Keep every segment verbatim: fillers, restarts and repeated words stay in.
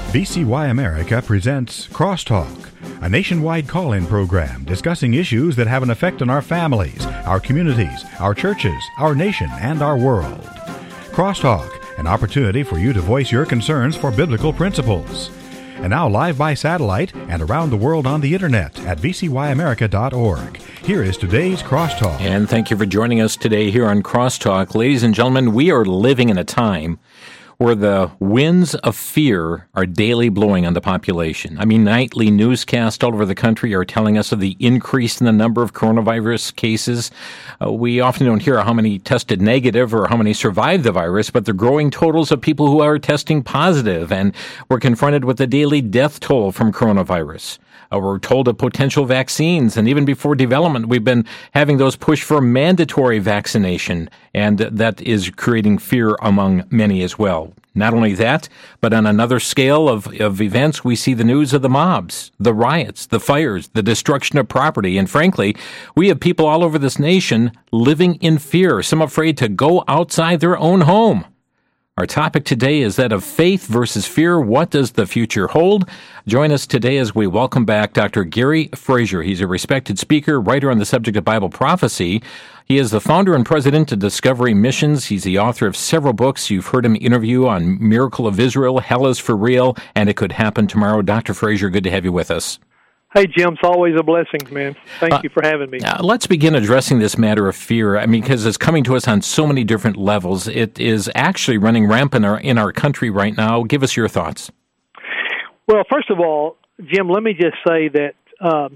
V C Y America presents Crosstalk, a nationwide call-in program discussing issues that have an effect on our families, our communities, our churches, our nation, and our world. Crosstalk, an opportunity for you to voice your concerns for biblical principles. And now live by satellite and around the world on the internet at v c y america dot org. Here is today's Crosstalk. And thank you for joining us today here on Crosstalk. Ladies and gentlemen, we are living in a time where the winds of fear are daily blowing on the population. I mean, nightly newscasts all over the country are telling us of the increase in the number of coronavirus cases. Uh, we often don't hear how many tested negative or how many survived the virus, but the growing totals of people who are testing positive, and we're confronted with the daily death toll from coronavirus. Uh, we're told of potential vaccines, and even before development, we've been having those push for mandatory vaccination, and that is creating fear among many as well. Not only that, but on another scale of, of events, we see the news of the mobs, the riots, the fires, the destruction of property, and frankly, we have people all over this nation living in fear, some afraid to go outside their own home. Our topic today is that of faith versus fear. What does the future hold? Join us today as we welcome back Doctor Gary Frazier. He's a respected speaker, writer on the subject of Bible prophecy. He is the founder and president of Discovery Missions. He's the author of several books. You've heard him interview on Miracle of Israel, Hell is for Real, and It Could Happen Tomorrow. Doctor Frazier, good to have you with us. Hey, Jim, it's always a blessing, man. Thank uh, you for having me. Uh, let's begin addressing this matter of fear. I mean, because it's coming to us on so many different levels. It is actually running rampant in our, in our country right now. Give us your thoughts. Well, first of all, Jim, let me just say that um,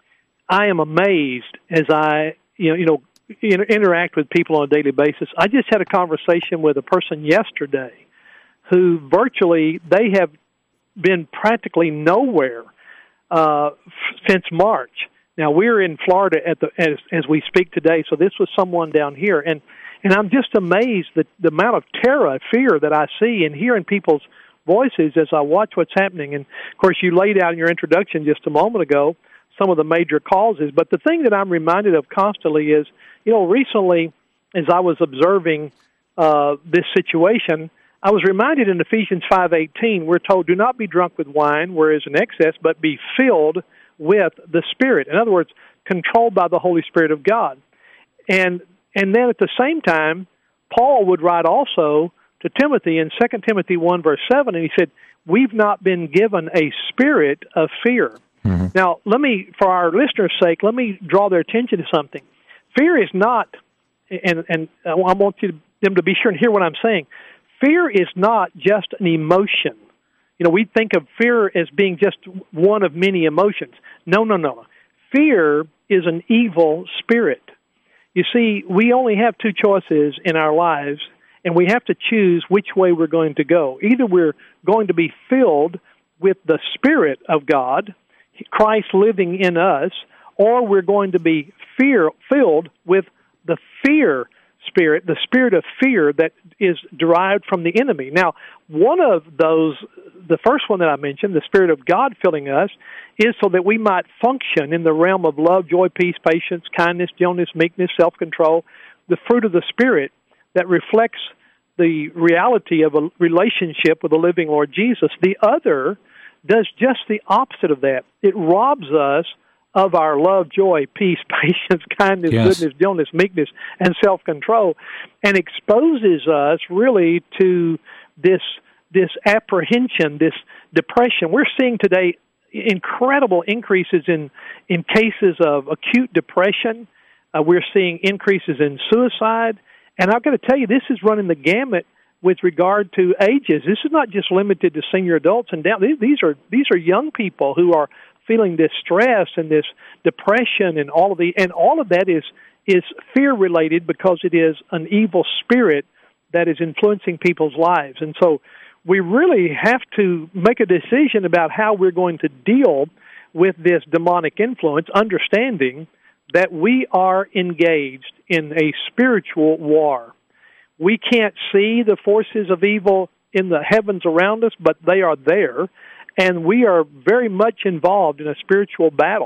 I am amazed as I, you know, you know, inter- interact with people on a daily basis. I just had a conversation with a person yesterday who virtually, they have been practically nowhere Uh, since March. Now, we're in Florida at the as, as we speak today, so this was someone down here. And, and I'm just amazed that the amount of terror, fear that I see and hear in people's voices as I watch what's happening. And, of course, you laid out in your introduction just a moment ago some of the major causes. But the thing that I'm reminded of constantly is, you know, recently as I was observing uh, this situation, I was reminded in Ephesians five eighteen, we're told, do not be drunk with wine, where is an excess, but be filled with the Spirit. In other words, controlled by the Holy Spirit of God. And and then at the same time, Paul would write also to Timothy in Second Timothy one, verse seven, and he said, we've not been given a spirit of fear. Mm-hmm. Now, let me, for our listeners' sake, let me draw their attention to something. Fear is not, and, and I want you to, them to be sure and hear what I'm saying, fear is not just an emotion. You know, we think of fear as being just one of many emotions. No, no, no. Fear is an evil spirit. You see, we only have two choices in our lives, and we have to choose which way we're going to go. Either we're going to be filled with the Spirit of God, Christ living in us, or we're going to be fear filled with the fear spirit, the spirit of fear that is derived from the enemy. Now, one of those, the first one that I mentioned, the Spirit of God filling us, is so that we might function in the realm of love, joy, peace, patience, kindness, gentleness, meekness, self-control, the fruit of the Spirit that reflects the reality of a relationship with the living Lord Jesus. The other does just the opposite of that. It robs us of our love, joy, peace, patience, kindness, yes. goodness, gentleness, meekness, and self-control, and exposes us really to this this apprehension, this depression. We're seeing today incredible increases in, in cases of acute depression. Uh, we're seeing increases in suicide. And I've got to tell you, this is running the gamut with regard to ages. This is not just limited to senior adults and down. These, these are these are young people who are feeling this stress and this depression and all of the and all of that is is fear related because it is an evil spirit that is influencing people's lives. And so we really have to make a decision about how we're going to deal with this demonic influence, understanding that we are engaged in a spiritual war. We can't see the forces of evil in the heavens around us, but they are there. And we are very much involved in a spiritual battle.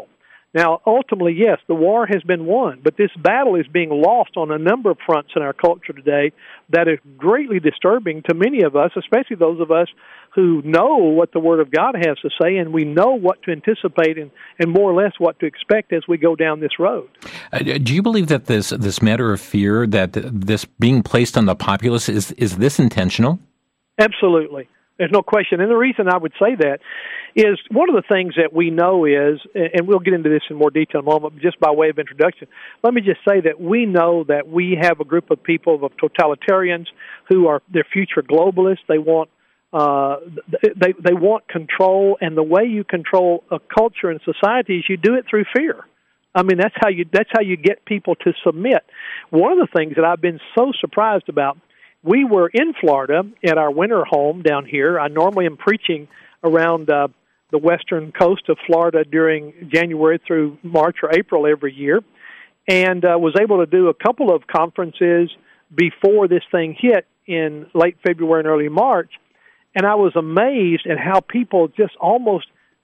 Now, ultimately, yes, the war has been won, but this battle is being lost on a number of fronts in our culture today that is greatly disturbing to many of us, especially those of us who know what the Word of God has to say, and we know what to anticipate and, and more or less what to expect as we go down this road. Uh, do you believe that this this matter of fear, that this being placed on the populace, is, is this intentional? Absolutely. There's no question. And the reason I would say that is one of the things that we know is, and we'll get into this in more detail in a moment, but just by way of introduction, let me just say that we know that we have a group of people, of totalitarians, who are, they're future globalists. They want uh, they they want control, and the way you control a culture and society is you do it through fear. I mean, that's how you that's how you get people to submit. One of the things that I've been so surprised about, we were in Florida at our winter home down here. I normally am preaching around uh, the western coast of Florida during January through March or April every year, and uh, was able to do a couple of conferences before this thing hit in late February and early March, and I was amazed at how people just almost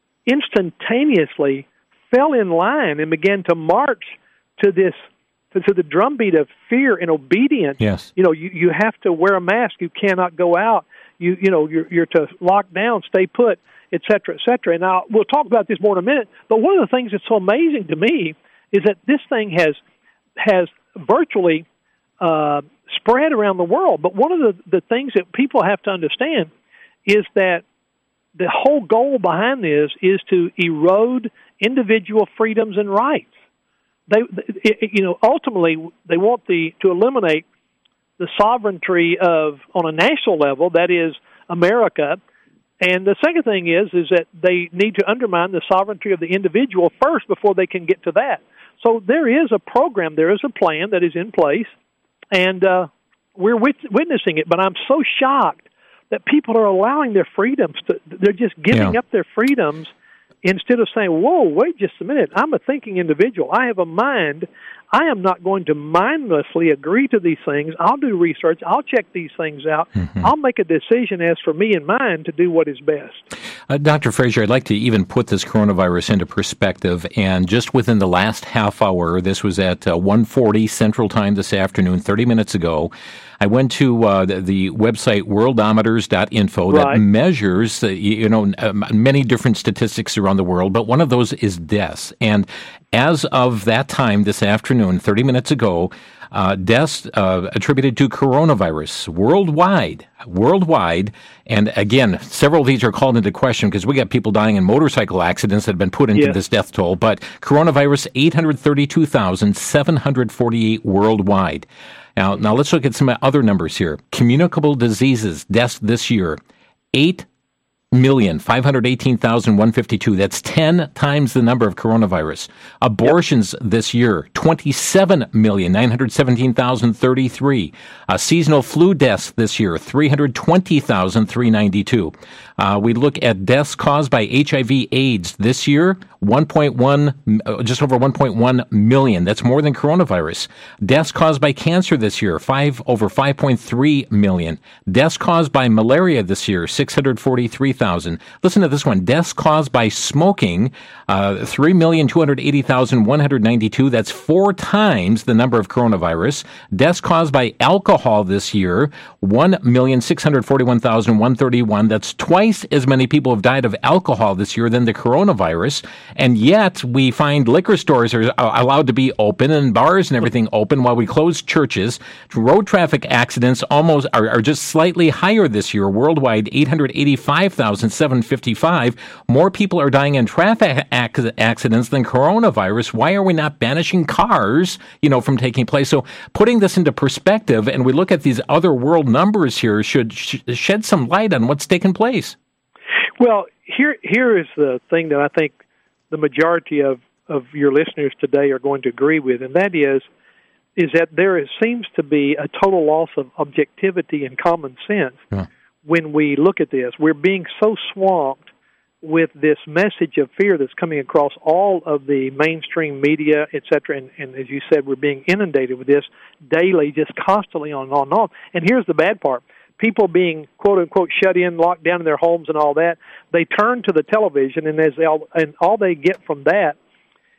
instantaneously fell in line and began to march to this to the drumbeat of fear and obedience. Yes. You know, you, you have to wear a mask. You cannot go out. You you know, you're, you're to lock down, stay put, et cetera, et cetera. And now we'll talk about this more in a minute. But one of the things that's so amazing to me is that this thing has has virtually uh, spread around the world. But one of the, the things that people have to understand is that the whole goal behind this is to erode individual freedoms and rights. They, you know, ultimately they want the to eliminate the sovereignty of on a national level, that is America. And the second thing is is that they need to undermine the sovereignty of the individual first before they can get to that. So there is a program, there is a plan that is in place, and uh, we're wit- witnessing it. But I'm so shocked that people are allowing their freedoms to, they're just giving yeah. up their freedoms instead of saying, whoa, wait just a minute, I'm a thinking individual. I have a mind. I am not going to mindlessly agree to these things. I'll do research. I'll check these things out. Mm-hmm. I'll make a decision as for me and mine to do what is best. Uh, Doctor Frazier, I'd like to even put this coronavirus into perspective. And just within the last half hour, this was at uh, one forty Central Time this afternoon, thirty minutes ago, I went to uh, the, the website worldometers dot info that right. measures uh, you know, uh, many different statistics around the world, but one of those is deaths. And as of that time this afternoon, thirty minutes ago, uh, deaths uh, attributed to coronavirus worldwide, worldwide. And again, several of these are called into question because we got people dying in motorcycle accidents that have been put into yes. this death toll. But coronavirus, eight hundred thirty-two thousand seven hundred forty-eight worldwide. Now, now let's look at some other numbers here. Communicable diseases, deaths this year, eight million five hundred eighteen thousand one hundred fifty-two. That's ten times the number of coronavirus. Abortions yep. this year, twenty-seven million nine hundred seventeen thousand thirty-three. Uh, seasonal flu deaths this year, three hundred twenty thousand three hundred ninety-two. Uh, we look at deaths caused by H I V AIDS this year, one point one, just over one point one million. That's more than coronavirus. Deaths caused by cancer this year, five over five point three million. Deaths caused by malaria this year, six hundred forty-three thousand. Listen to this one. Deaths caused by smoking, uh, three million two hundred eighty thousand one hundred ninety-two. That's four times the number of coronavirus. Deaths caused by alcohol this year, one million six hundred forty-one thousand one hundred thirty-one. That's twice as many people have died of alcohol this year than the coronavirus. And yet we find liquor stores are allowed to be open and bars and everything open while we close churches. Road traffic accidents almost are, are just slightly higher this year worldwide, eight hundred eighty-five thousand seven hundred fifty-five. More people are dying in traffic ac- accidents than coronavirus. Why are we not banishing cars, you know, from taking place? So putting this into perspective, and we look at these other world numbers here, should sh- shed some light on what's taken place. Well, here here is the thing that I think the majority of, of your listeners today are going to agree with, and that is is that there is, seems to be a total loss of objectivity and common sense yeah. when we look at this. We're being so swamped with this message of fear that's coming across all of the mainstream media, et cetera, and, and as you said, we're being inundated with this daily, just constantly on and on and on. And here's the bad part. People being, quote-unquote, shut in, locked down in their homes and all that, they turn to the television, and as they all, and all they get from that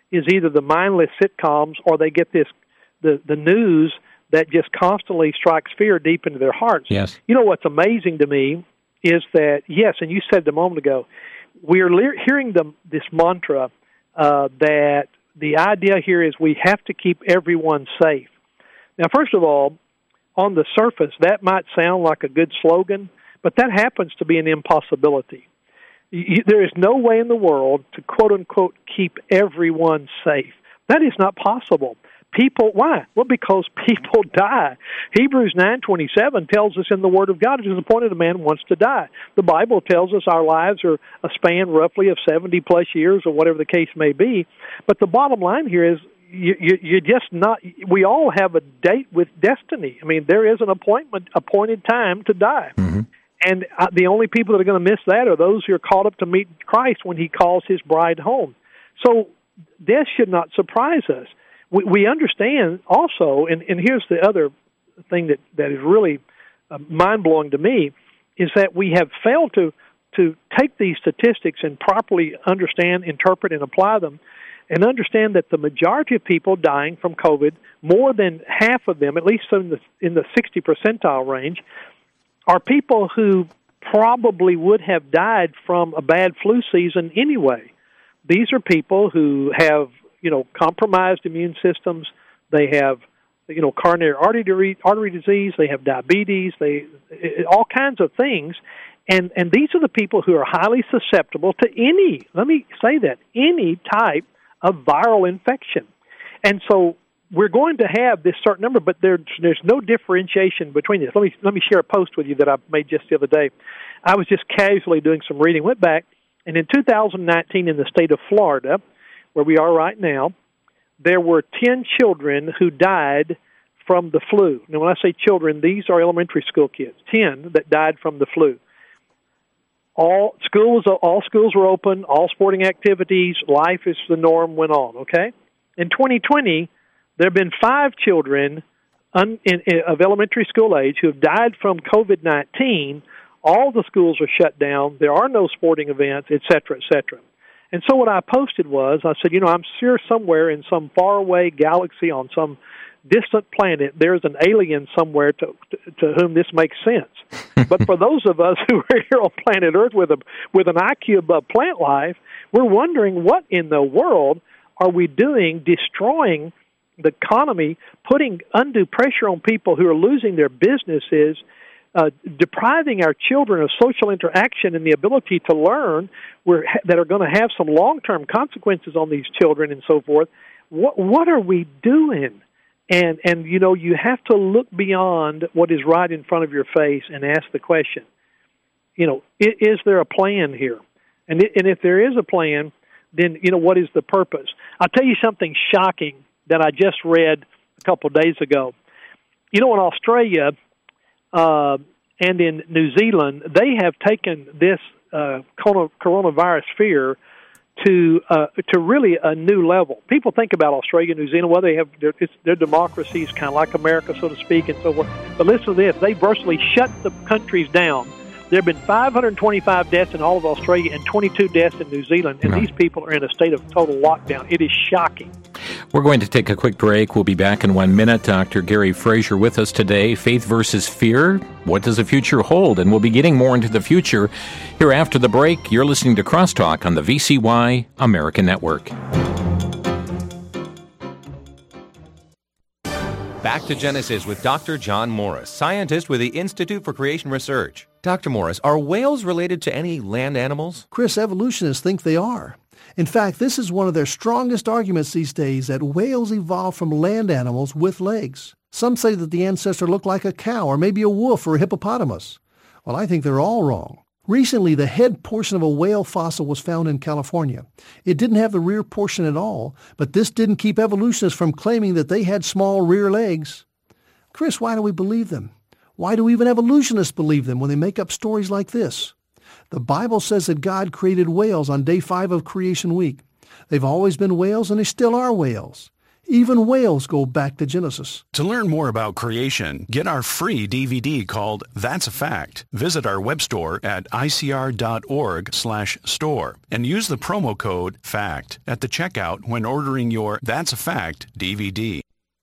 is either the mindless sitcoms or they get this the, the news that just constantly strikes fear deep into their hearts. Yes. You know what's amazing to me is that, yes, and you said it a moment ago, we're le- hearing the, this mantra uh, that the idea here is we have to keep everyone safe. Now, first of all, on the surface, that might sound like a good slogan, but that happens to be an impossibility. You, there is no way in the world to, quote-unquote, keep everyone safe. That is not possible. People, why? Well, because people die. Hebrews nine twenty-seven tells us in the Word of God, it is appointed a man wants to die. The Bible tells us our lives are a span roughly of seventy-plus years or whatever the case may be. But the bottom line here is you, you, you're just not, we all have a date with destiny. I mean, there is an appointment, appointed time to die. Mm-hmm. And uh, the only people that are going to miss that are those who are called up to meet Christ when he calls his bride home. So death should not surprise us. We, we understand also, and, and here's the other thing that, that is really uh, mind-blowing to me, is that we have failed to, to take these statistics and properly understand, interpret, and apply them, and understand that the majority of people dying from COVID, more than half of them, at least in the, in the sixty percentile range, are people who probably would have died from a bad flu season anyway. These are people who have, you know, compromised immune systems. They have, you know, coronary artery artery disease. They have diabetes. They all kinds of things, and and these are the people who are highly susceptible to any. Let me say that any type of viral infection, and so we're going to have this certain number, but there's there's no differentiation between this. Let me let me share a post with you that I made just the other day. I was just casually doing some reading, went back, and in two thousand nineteen in the state of Florida, where we are right now, there were ten children who died from the flu. Now, when I say children, these are elementary school kids, ten that died from the flu. All schools, all schools were open, all sporting activities, life is the norm, went on, okay? In twenty twenty, there have been five children un, in, in, of elementary school age who have died from COVID nineteen. All the schools are shut down. There are no sporting events, et cetera, et cetera. And so what I posted was, I said, you know, I'm sure somewhere in some faraway galaxy on some distant planet, there's an alien somewhere to, to, to whom this makes sense. But for those of us who are here on planet Earth with a with an I Q above plant life, we're wondering what in the world are we doing destroying the economy, putting undue pressure on people who are losing their businesses, uh, depriving our children of social interaction and the ability to learn we're, that are going to have some long-term consequences on these children and so forth. What, what are we doing? And, and, you know, you have to look beyond what is right in front of your face and ask the question, you know, is, is there a plan here? And, it, and if there is a plan, then, you know, what is the purpose? I'll tell you something shocking that I just read a couple of days ago. You know, in Australia uh, and in New Zealand, they have taken this uh, coronavirus fear to uh, to really a new level. People think about Australia and New Zealand, well, they have their, it's, their democracies kind of like America, so to speak, and so forth. But listen to this. They virtually shut the countries down. There have been five hundred twenty-five deaths in all of Australia and twenty-two deaths in New Zealand, and right. These people are in a state of total lockdown. It is shocking. We're going to take a quick break. We'll be back in one minute. Doctor Gary Frazier with us today. Faith versus fear. What does the future hold? And we'll be getting more into the future here after the break. You're listening to Crosstalk on the V C Y American Network. Back to Genesis with Doctor John Morris, scientist with the Institute for Creation Research. Doctor Morris, are whales related to any land animals? Chris, evolutionists think they are. In fact, this is one of their strongest arguments these days, that whales evolved from land animals with legs. Some say that the ancestor looked like a cow or maybe a wolf or a hippopotamus. Well, I think they're all wrong. Recently, the head portion of a whale fossil was found in California. It didn't have the rear portion at all, but this didn't keep evolutionists from claiming that they had small rear legs. Chris, why do we believe them? Why do even evolutionists believe them when they make up stories like this? The Bible says that God created whales on day five of creation week. They've always been whales, and they still are whales. Even whales go back to Genesis. To learn more about creation, get our free D V D called That's a Fact. Visit our web store at I C R dot org slash store and use the promo code FACT at the checkout when ordering your That's a Fact D V D.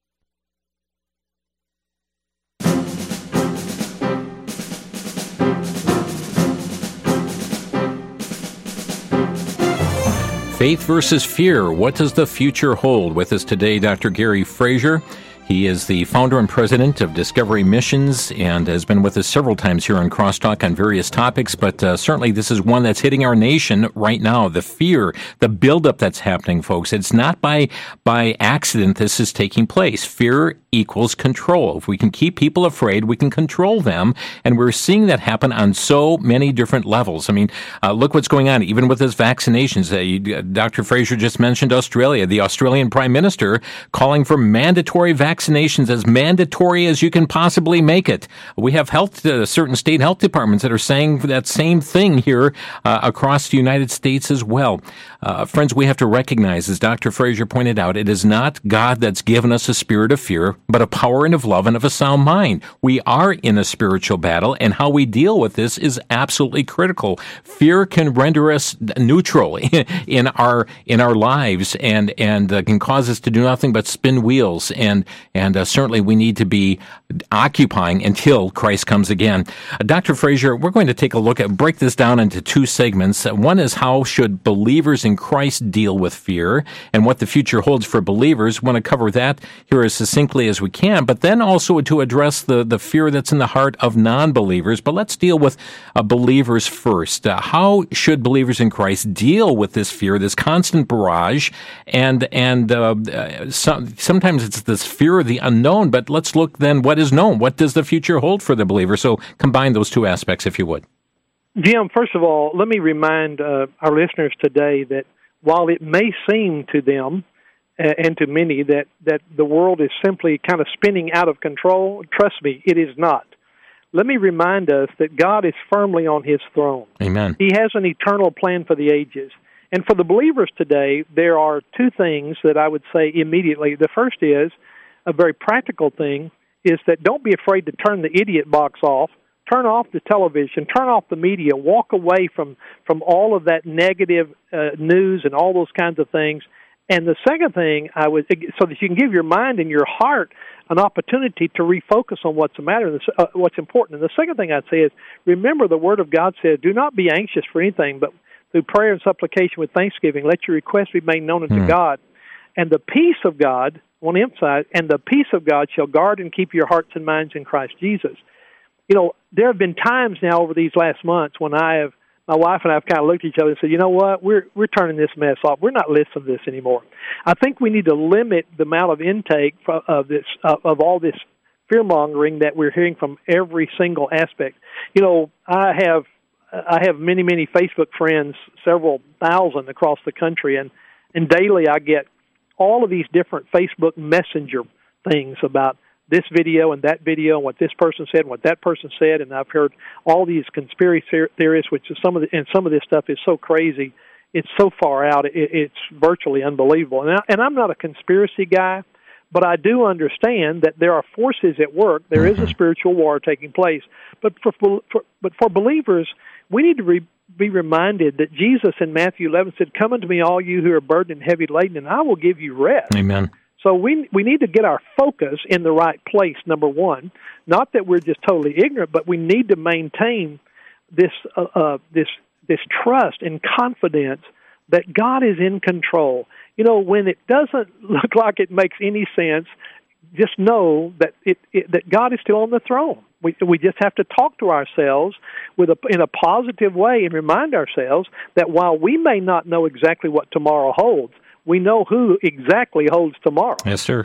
Faith versus fear. What does the future hold? With us today, Doctor Gary Frazier. He is the founder and president of Discovery Missions and has been with us several times here on Crosstalk on various topics, but uh, certainly this is one that's hitting our nation right now. The fear, the buildup that's happening, folks. It's not by by accident this is taking place. Fear equals control. If we can keep people afraid, we can control them, and we're seeing that happen on so many different levels. I mean, uh, look what's going on, even with those vaccinations. Uh, you, uh, Doctor Frazier just mentioned Australia, the Australian Prime Minister calling for mandatory vaccinations, as mandatory as you can possibly make it. We have health, uh, certain state health departments that are saying that same thing here uh, across the United States as well. Uh, friends, we have to recognize, as Doctor Frazier pointed out, it is not God that's given us a spirit of fear, but a power and of love and of a sound mind. We are in a spiritual battle, and how we deal with this is absolutely critical. Fear can render us neutral in our in our lives, and and uh, can cause us to do nothing but spin wheels. And and uh, certainly we need to be occupying until Christ comes again. Uh, Doctor Frazier, we're going to take a look at break this down into two segments. Uh, one is how should believers in Christ deal with fear, and what the future holds for believers. We want to cover that here as succinctly as we can, but then also to address the, the fear that's in the heart of non-believers. But let's deal with uh, believers first. Uh, how should believers in Christ deal with this fear, this constant barrage? And and uh, uh, some, sometimes it's this fear of the unknown, but let's look then what is known. What does the future hold for the believer? So combine those two aspects, if you would. Jim, first of all, let me remind uh, our listeners today that while it may seem to them and to many that, that the world is simply kind of spinning out of control, trust me, it is not. Let me remind us that God is firmly on His throne. Amen. He has an eternal plan for the ages. And for the believers today, there are two things that I would say immediately. The first is, a very practical thing, is that don't be afraid to turn the idiot box off. Turn off the television, turn off the media, walk away from, from all of that negative uh, news and all those kinds of things. And the second thing, I would, so that you can give your mind and your heart an opportunity to refocus on what's the matter, uh, what's important. And the second thing I'd say is, remember the Word of God says, do not be anxious for anything, but through prayer and supplication with thanksgiving, let your requests be made known unto mm. God. And the peace of God, I want to emphasize, and the peace of God shall guard and keep your hearts and minds in Christ Jesus. You know, there have been times now over these last months when I have, my wife and I have kind of looked at each other and said, you know what, we're we're turning this mess off. We're not listening to this anymore. I think we need to limit the amount of intake of this of all this fear-mongering that we're hearing from every single aspect. You know, I have I have many, many Facebook friends, several thousand across the country, and, and daily I get all of these different Facebook Messenger things about this video and that video and what this person said and what that person said, and I've heard all these conspiracy theories, which is some of the, and some of this stuff is so crazy, it's so far out, it, it's virtually unbelievable. And, I, and I'm not a conspiracy guy, but I do understand that there are forces at work. There is a spiritual war taking place. But for, for but for believers, we need to re, be reminded that Jesus in Matthew eleven said, "Come unto me, all you who are burdened and heavy laden, and I will give you rest." Amen. So we we need to get our focus in the right place, number one. Not that we're just totally ignorant, but we need to maintain this uh, uh, this this trust and confidence that God is in control. You know, when it doesn't look like it makes any sense, just know that it, it that God is still on the throne. We we just have to talk to ourselves with a, in a positive way and remind ourselves that while we may not know exactly what tomorrow holds, we know who exactly holds tomorrow. Yes, sir.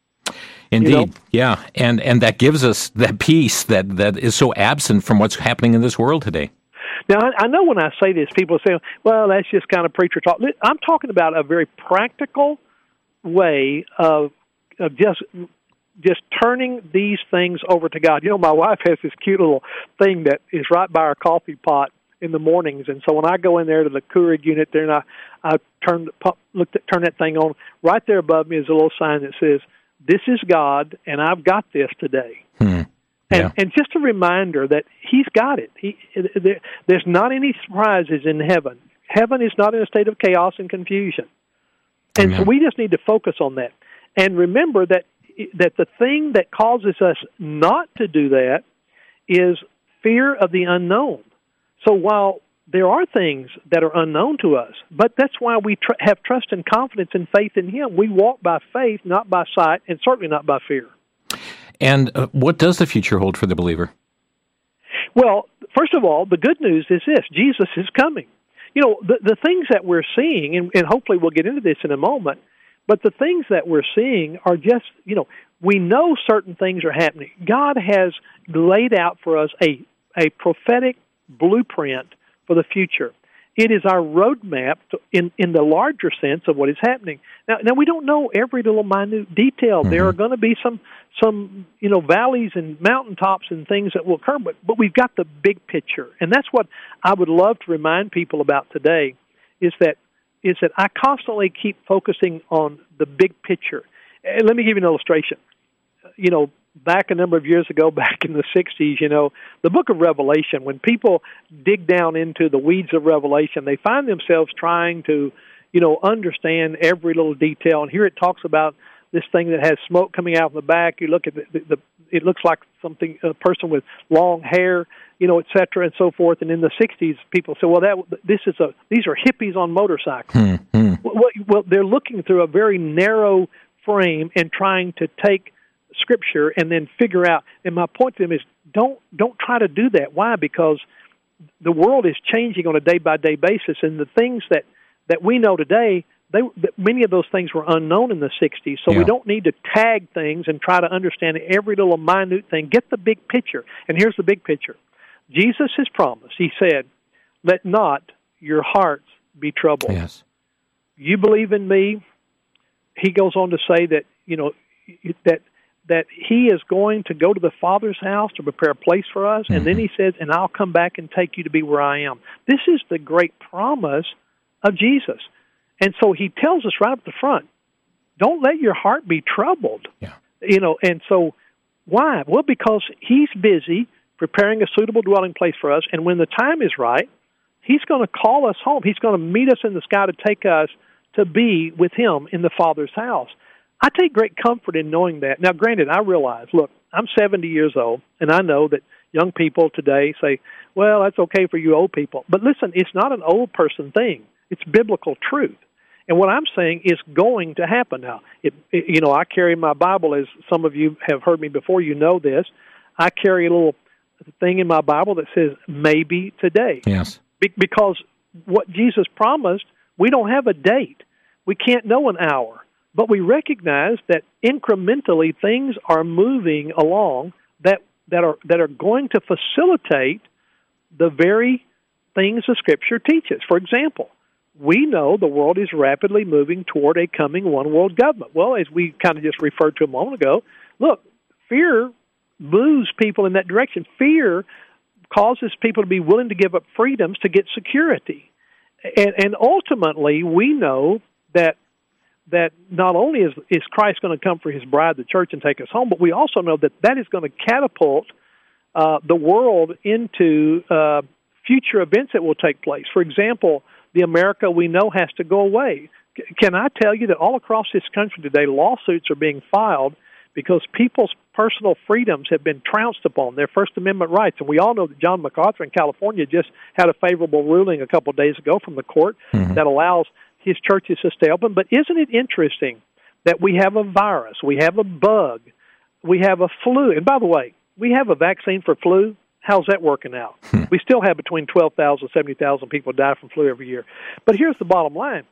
Indeed, you know? yeah, and and that gives us that peace that, that is so absent from what's happening in this world today. Now, I, I know when I say this, people say, well, that's just kind of preacher talk. I'm talking about a very practical way of, of just just turning these things over to God. You know, my wife has this cute little thing that is right by our coffee pot, in the mornings. And so when I go in there to the Keurig unit there and I, I turn, pop, look at, turn that thing on, right there above me is a little sign that says, "This is God, and I've got this today." Hmm. Yeah. And, and just a reminder that He's got it. He, there, there's not any surprises in heaven. Heaven is not in a state of chaos and confusion. And Amen. so we just need to focus on that. And remember that that the thing that causes us not to do that is fear of the unknown. So while there are things that are unknown to us, but that's why we tr- have trust and confidence and faith in Him. We walk by faith, not by sight, and certainly not by fear. And uh, what does the future hold for the believer? Well, first of all, the good news is this: Jesus is coming. You know, the, the things that we're seeing, and, and hopefully we'll get into this in a moment, but the things that we're seeing are just, you know, we know certain things are happening. God has laid out for us a, a prophetic blueprint for the future. It is our roadmap to, in, in the larger sense of what is happening. Now, now we don't know every little minute detail. Mm-hmm. There are going to be some, some, you know, valleys and mountaintops and things that will occur, but, but we've got the big picture. And that's what I would love to remind people about today, is that is that I constantly keep focusing on the big picture. And let me give you an illustration. You know, back a number of years ago, back in the sixties, you know, the book of Revelation, when people dig down into the weeds of Revelation, they find themselves trying to, you know, understand every little detail. And here it talks about this thing that has smoke coming out of the back. You look at the, the, the it looks like something, a person with long hair, you know, et cetera, and so forth. And in the sixties, people say, well, that this is a these are hippies on motorcycles. Hmm. Well, well, they're looking through a very narrow frame and trying to take Scripture and then figure out. And my point to them is, don't don't try to do that. Why? Because the world is changing on a day by day basis, and the things that, that we know today, they many of those things were unknown in the sixties. So yeah. we don't need to tag things and try to understand every little minute thing. Get the big picture. And here's the big picture. Jesus has promised. He said, "Let not your hearts be troubled." Yes. You believe in me. He goes on to say that, you know, that that He is going to go to the Father's house to prepare a place for us. Mm-hmm. And then He says, "And I'll come back and take you to be where I am." This is the great promise of Jesus. And so He tells us right up the front, don't let your heart be troubled. Yeah. You know, and so why? Well, because He's busy preparing a suitable dwelling place for us, and when the time is right, He's going to call us home. He's going to meet us in the sky to take us to be with Him in the Father's house. I take great comfort in knowing that. Now, granted, I realize, look, I'm seventy years old, and I know that young people today say, well, that's okay for you old people. But listen, it's not an old person thing. It's biblical truth. And what I'm saying is going to happen now. It, it, you know, I carry my Bible, as some of you have heard me before, you know this. I carry a little thing in my Bible that says, maybe today. Yes. Be- because what Jesus promised, we don't have a date. We can't know an hour. But we recognize that incrementally things are moving along that, that are that are going to facilitate the very things the Scripture teaches. For example, we know the world is rapidly moving toward a coming one-world government. Well, as we kind of just referred to a moment ago, look, fear moves people in that direction. Fear causes people to be willing to give up freedoms to get security. And, and ultimately, we know that that not only is, is Christ going to come for His bride, the church, and take us home, but we also know that that is going to catapult uh, the world into uh, future events that will take place. For example, the America we know has to go away. C- can I tell you that all across this country today, lawsuits are being filed because people's personal freedoms have been trounced upon, their First Amendment rights. And we all know that John MacArthur in California just had a favorable ruling a couple of days ago from the court mm-hmm. that allows his churches to stay open. But isn't it interesting that we have a virus, we have a bug, we have a flu? And by the way, we have a vaccine for flu. How's that working out? Hmm. We still have between twelve thousand and seventy thousand people die from flu every year. But here's the bottom line.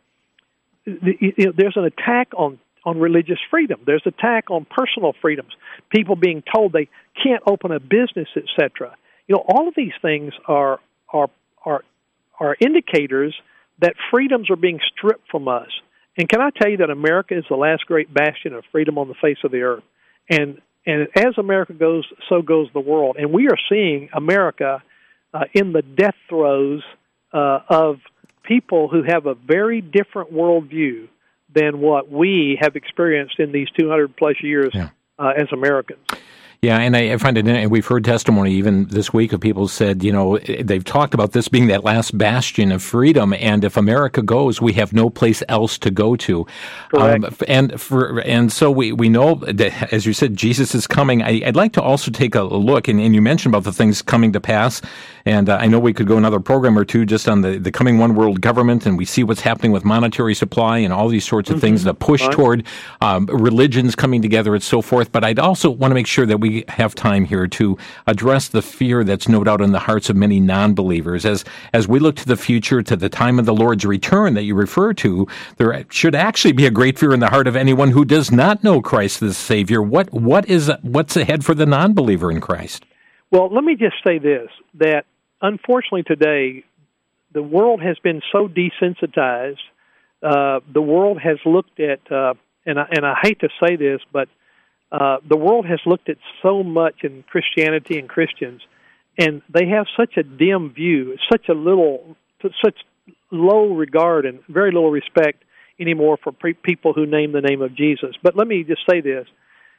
There's an attack on, on religious freedom. There's an attack on personal freedoms. People being told they can't open a business, et cetera. You know, all of these things are are are are indicators that freedoms are being stripped from us. And can I tell you that America is the last great bastion of freedom on the face of the earth? And and as America goes, so goes the world. And we are seeing America uh, in the death throes uh, of people who have a very different worldview than what we have experienced in these two hundred plus years yeah. uh, as Americans. Yeah, and I find it, and we've heard testimony even this week of people who said, you know, they've talked about this being that last bastion of freedom, and if America goes, we have no place else to go to. Correct. Um, and for and so we, we know that, as you said, Jesus is coming. I, I'd like to also take a look, and, and you mentioned about the things coming to pass, and uh, I know we could go another program or two just on the, the coming one world government, and we see what's happening with monetary supply and all these sorts of mm-hmm. things, the push right. toward um, religions coming together and so forth. But I'd also want to make sure that we We have time here to address the fear that's no doubt in the hearts of many non-believers. As as we look to the future, to the time of the Lord's return that you refer to, there should actually be a great fear in the heart of anyone who does not know Christ as Savior. What what is what's ahead for the non-believer in Christ? Well, let me just say this, that unfortunately today, the world has been so desensitized. Uh, the world has looked at, uh, and, I, and I hate to say this, but Uh, the world has looked at so much in Christianity and Christians, and they have such a dim view, such a little, such low regard and very little respect anymore for pre- people who name the name of Jesus. But let me just say this: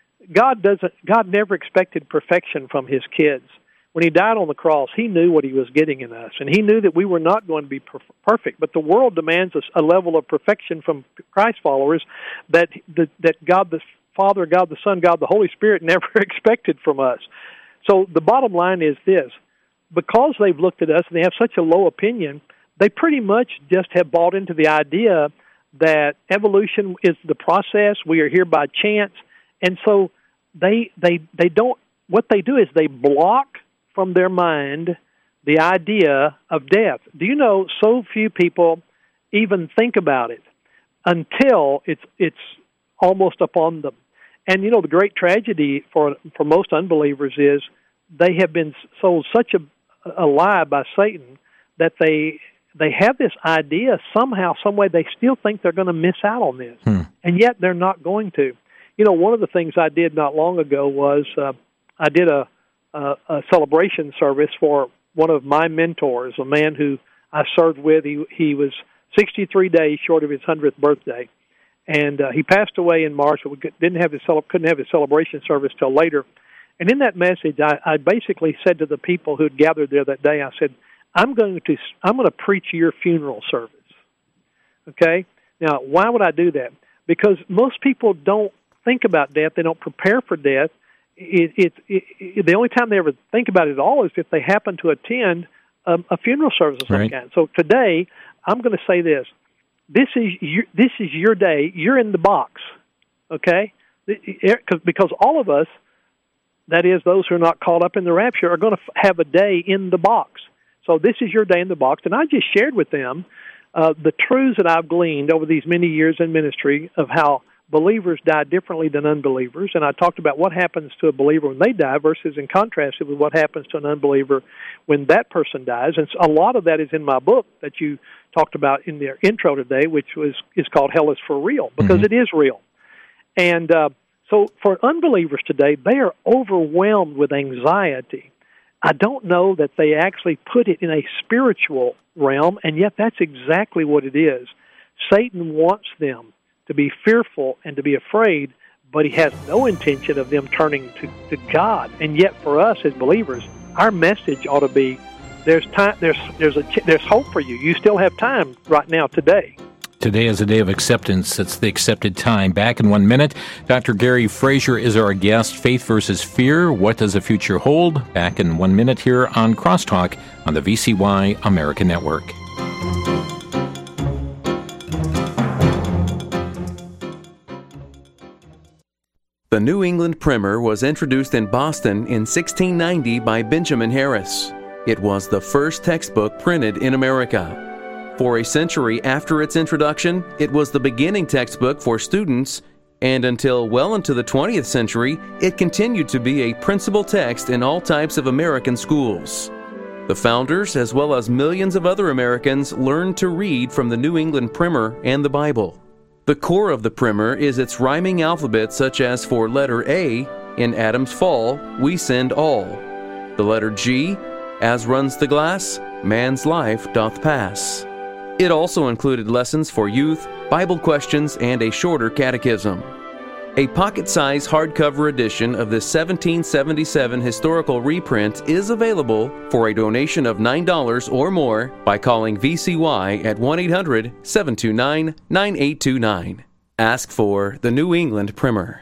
God doesn't. God never expected perfection from His kids. When He died on the cross, He knew what He was getting in us, and He knew that we were not going to be per- perfect. But the world demands a, a level of perfection from Christ followers that that, that God the Father, God the Son, God the Holy Spirit never expected from us. So the bottom line is this: because they've looked at us and they have such a low opinion, they pretty much just have bought into the idea that evolution is the process. We are here by chance, and so they they they don't. What they do is they block from their mind the idea of death. Do you know so few people even think about it until it's it's almost upon them? And, you know, the great tragedy for for most unbelievers is they have been sold such a, a lie by Satan that they they have this idea somehow, some way they still think they're going to miss out on this. Hmm. And yet they're not going to. You know, one of the things I did not long ago was uh, I did a, a, a celebration service for one of my mentors, a man who I served with. He, he was sixty-three days short of his hundredth birthday. And uh, he passed away in March, but we didn't have his couldn't have his celebration service till later. And in that message, I, I basically said to the people who had gathered there that day, I said, "I'm going to I'm going to preach your funeral service." Okay. Now, why would I do that? Because most people don't think about death; they don't prepare for death. It, it, it, it, the only time they ever think about it at all is if they happen to attend um, a funeral service of some right. kind. So today, I'm going to say this. This is your, this is your day. You're in the box, okay? Because all of us, that is, those who are not caught up in the rapture, are going to have a day in the box. So this is your day in the box. And I just shared with them uh, the truths that I've gleaned over these many years in ministry of how believers die differently than unbelievers. And I talked about what happens to a believer when they die versus in contrast with what happens to an unbeliever when that person dies. And a lot of that is in my book that you talked about in their intro today, which was is called Hell is for Real, because mm-hmm. it is real. And uh, so for unbelievers today, they are overwhelmed with anxiety. I don't know that they actually put it in a spiritual realm, and yet that's exactly what it is. Satan wants them to be fearful and to be afraid, but he has no intention of them turning to, to God. And yet for us as believers, our message ought to be, There's time. There's there's a there's hope for you. You still have time right now today. Today is a day of acceptance. It's the accepted time. Back in one minute, Doctor Gary Frazier is our guest. Faith versus fear. What does the future hold? Back in one minute here on Crosstalk on the V C Y American Network. The New England Primer was introduced in Boston in sixteen ninety by Benjamin Harris. It was the first textbook printed in America. For a century after its introduction, it was the beginning textbook for students, and until well into the twentieth century, it continued to be a principal text in all types of American schools. The founders, as well as millions of other Americans, learned to read from the New England Primer and the Bible. The core of the Primer is its rhyming alphabet, such as for letter A, in Adam's fall, we sinned all. The letter G, As Runs the Glass, Man's Life Doth Pass. It also included lessons for youth, Bible questions, and a shorter catechism. A pocket-sized hardcover edition of this seventeen seventy-seven historical reprint is available for a donation of nine dollars or more by calling V C Y at one eight hundred, seven two nine, nine eight two nine. Ask for the New England Primer.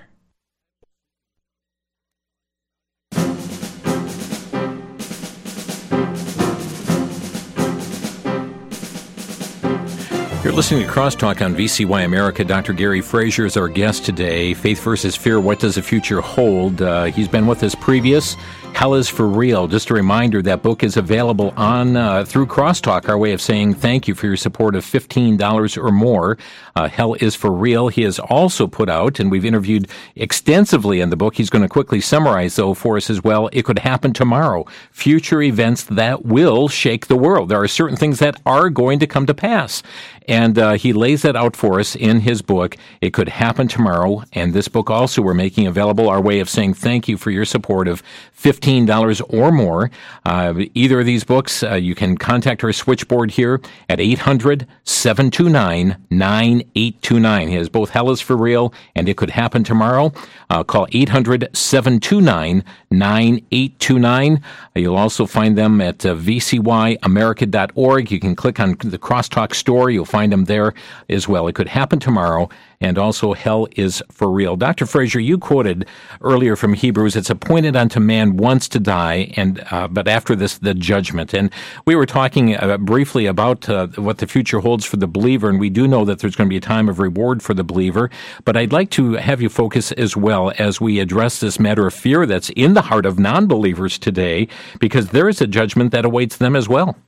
You're listening to Crosstalk on V C Y America. Doctor Gary Frazier is our guest today. Faith versus Fear, What Does the Future Hold? Uh, he's been with us previous. Hell is for Real. Just a reminder, that book is available on uh, through Crosstalk, our way of saying thank you for your support of fifteen dollars or more. Uh, Hell is for Real. He has also put out, and we've interviewed extensively in the book, he's going to quickly summarize, though, for us as well, It Could Happen Tomorrow. Future events that will shake the world. There are certain things that are going to come to pass. And uh, he lays that out for us in his book, It Could Happen Tomorrow. And this book also we're making available, our way of saying thank you for your support of fifteen dollars or more. Uh, either of these books, uh, you can contact our switchboard here at eight hundred, seven two nine, nine eight two nine. He has both Hell is for Real and It Could Happen Tomorrow. Uh, call eight hundred, seven two nine, nine eight two nine. Uh, you'll also find them at uh, v c y america dot org. You can click on the Crosstalk store. You'll find them there as well. It Could Happen Tomorrow, and also Hell is for Real. Doctor Frazier, you quoted earlier from Hebrews, it's appointed unto man once to die, and uh, but after this, the judgment. And we were talking uh, briefly about uh, what the future holds for the believer, and we do know that there's going to be a time of reward for the believer. But I'd like to have you focus as well as we address this matter of fear that's in the heart of non-believers today, because there is a judgment that awaits them as well.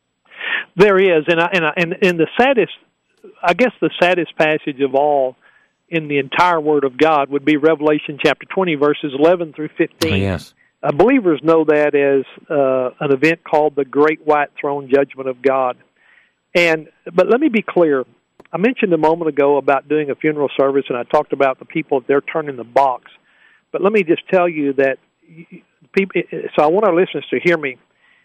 There is, and I, and I, and, and the saddest, I guess the saddest passage of all in the entire Word of God would be Revelation chapter twenty, verses eleven through fifteen. Oh, yes. Uh, believers know that as uh, an event called the Great White Throne Judgment of God. And but let me be clear. I mentioned a moment ago about doing a funeral service, and I talked about the people, they're turning the box. But let me just tell you that, people. So I want our listeners to hear me.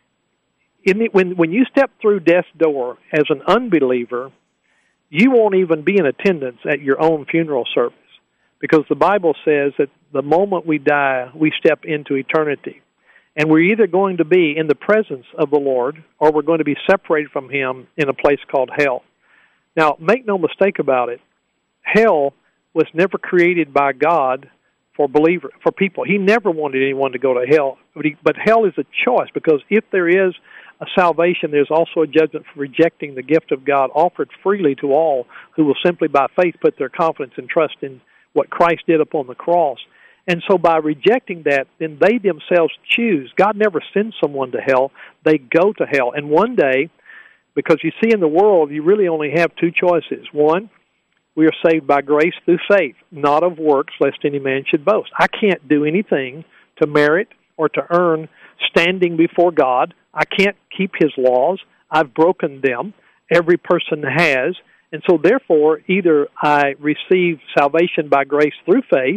In the, when when you step through death's door as an unbeliever, you won't even be in attendance at your own funeral service, because the Bible says that the moment we die, we step into eternity. And we're either going to be in the presence of the Lord, or we're going to be separated from Him in a place called hell. Now, make no mistake about it, hell was never created by God for believer, for people. He never wanted anyone to go to hell. But, he, but hell is a choice, because if there is a salvation, there's also a judgment for rejecting the gift of God offered freely to all who will simply by faith put their confidence and trust in what Christ did upon the cross. And so by rejecting that, then they themselves choose. God never sends someone to hell. They go to hell. And one day, because you see in the world, you really only have two choices. One, we are saved by grace through faith, not of works, lest any man should boast. I can't do anything to merit or to earn standing before God. I can't keep His laws. I've broken them. Every person has. And so therefore, either I receive salvation by grace through faith,